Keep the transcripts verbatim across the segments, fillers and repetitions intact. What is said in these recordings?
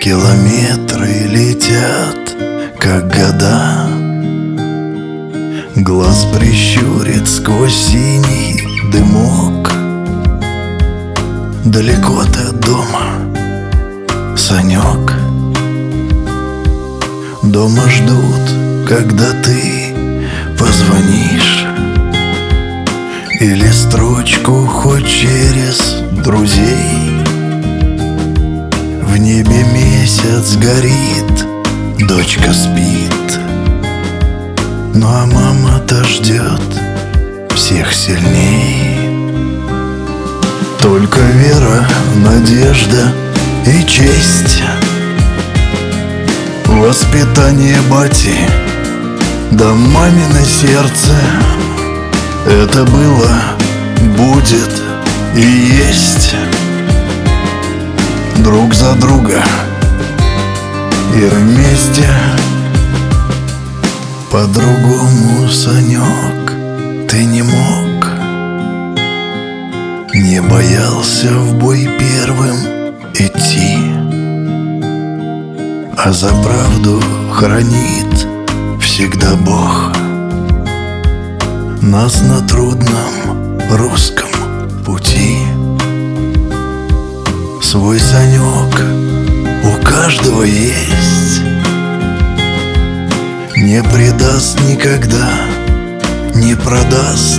Километры летят, как года. Глаз прищурит сквозь синий дымок. Далеко ты от дома, Санек. Дома ждут, когда ты позвонишь, или строчку хоть через друзей. В небе месяц горит, дочка спит, ну а мама-то ждет всех сильней. Только вера, надежда и честь, воспитание бати да мамино сердце. Это было, будет и есть. Друг за друга и вместе. По-другому, Санек, ты не мог. Не боялся в бой первым идти, а за правду хранит всегда Бог. Нас на трудном русском пути. Свой Санек у каждого есть. Не предаст никогда, не продаст.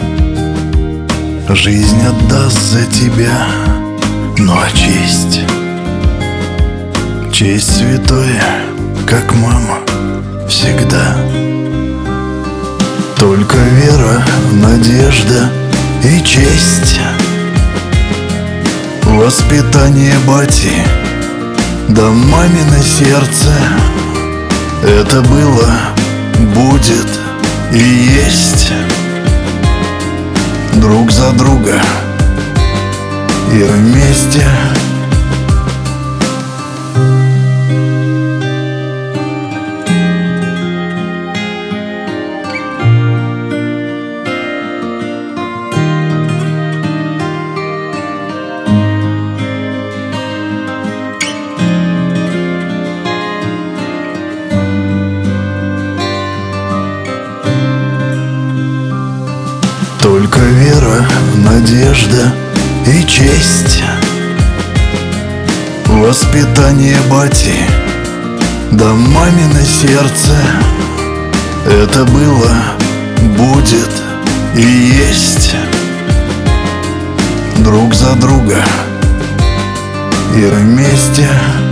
Жизнь отдаст за тебя, ну а честь, честь святое, как мама, всегда. Только вера, надежда и честь, воспитание бати да мамино сердце. Это было, будет и есть. Друг за друга и вместе. Только вера, надежда и честь, воспитание бати да мамино сердце. Это было, будет и есть. Друг за друга и вместе.